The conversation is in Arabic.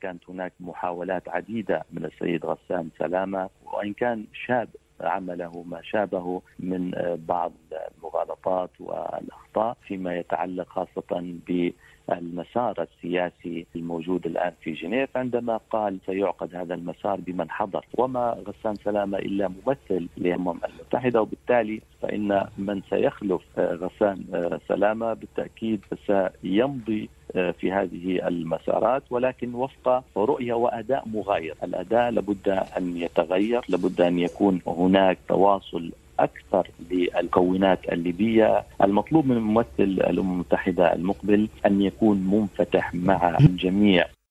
كانت هناك محاولات عديدة من السيد غسان سلامة، وإن كان شاب عمله ما شابه من بعض المغالطات والأخطاء فيما يتعلق خاصة بالمسار السياسي الموجود الآن في جنيف، عندما قال سيعقد هذا المسار بمن حضر، وما غسان سلامة إلا ممثل للأمم المتحدة، وبالتالي فإن من سيخلف غسان سلامة بالتأكيد سيمضي في هذه المسارات، ولكن وفق رؤية وأداء مغاير. الأداء لابد أن يتغير، لابد أن يكون هناك تواصل أكثر للمكونات الليبية. المطلوب من ممثل الأمم المتحدة المقبل أن يكون منفتح مع الجميع.